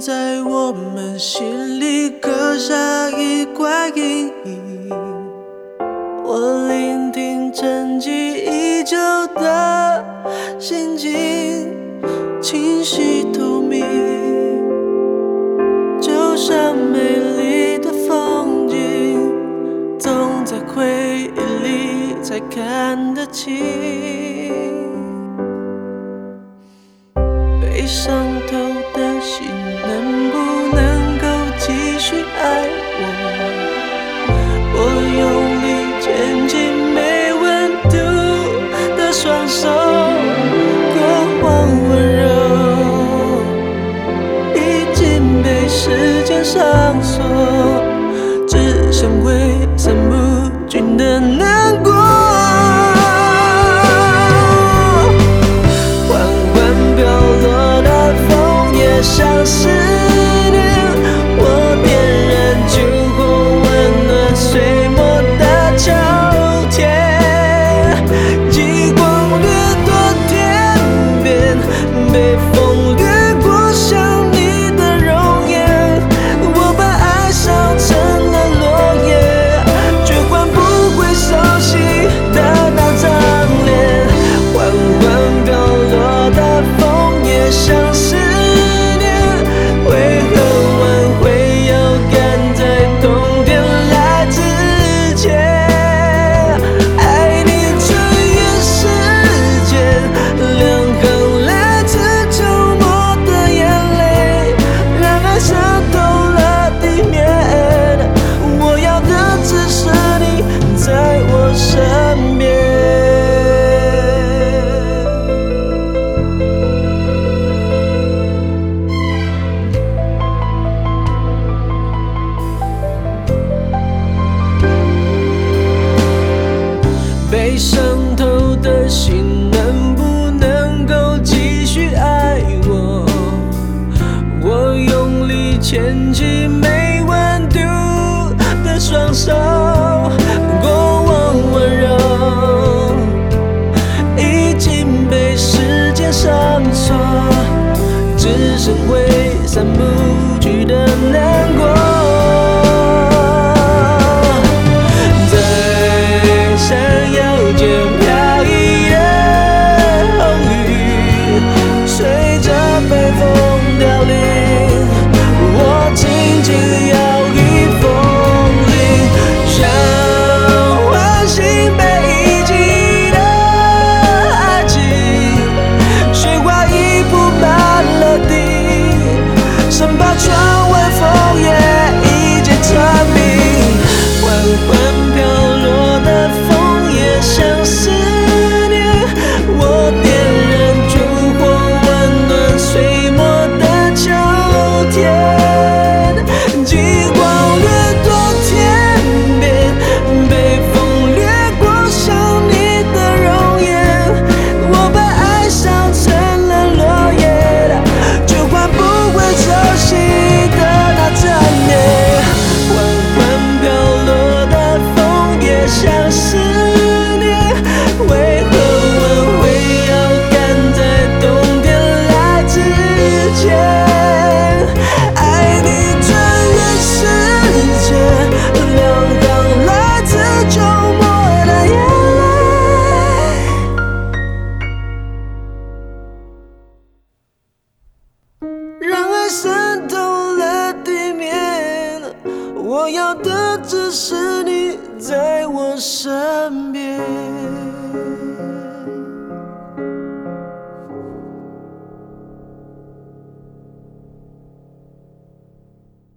在我们心里刻下一块阴影。我聆听沉寂已久的心境，清晰透明，就像美丽的风景，总在回忆里才看得清。被伤透的心能不能够继续爱我？我用力牵紧没温度的双手，过往温柔已经被时间上锁，只剩挥散不尽的难过。缓缓飘落的枫叶像思念，我点燃烛火，温暖岁末的秋天。极光掠过天边，被风掠过想你的容颜。我把爱烧成了落叶，却换不回熟悉的那张脸。缓缓飘落的枫叶像思念，为何挽回要赶在冬天来之前？爱你穿越时间，两行来自周末的眼泪，让爱渗透了地面。我要的只是你在我身边。被伤透的心能不能够继续爱我？我用力牵起没温度的双手，过往温柔已经被时间上锁，只剩挥散不去的难过。渗透了地面，我要的只是你在我身边。